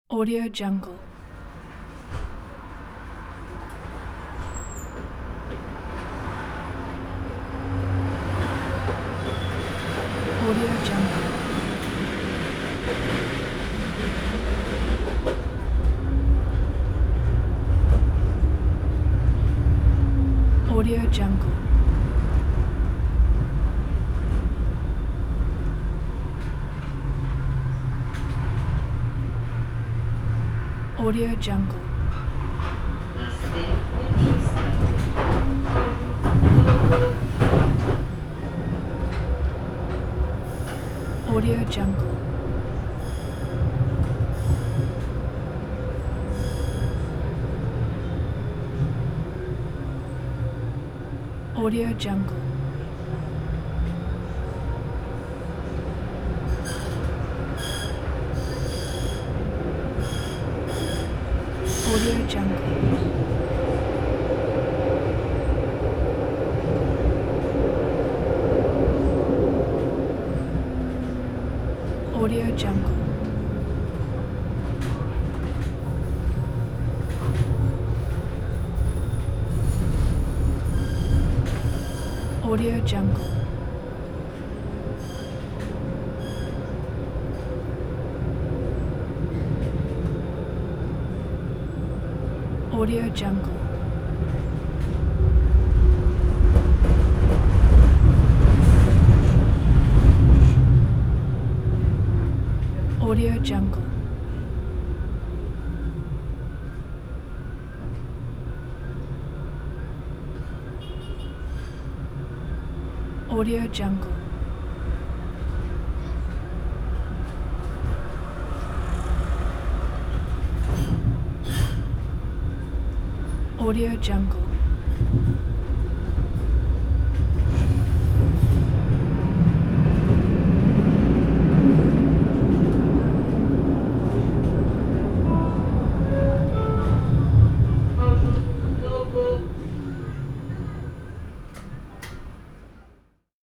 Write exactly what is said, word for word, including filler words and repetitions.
Audio Jungle. Audio Jungle. Audio Jungle. Audio Jungle. Audio Jungle. Audio Jungle. Audio Jungle. Audio Jungle. Audio Jungle. Audio Jungle. Audio Jungle. Audio Jungle. Audio Jungle.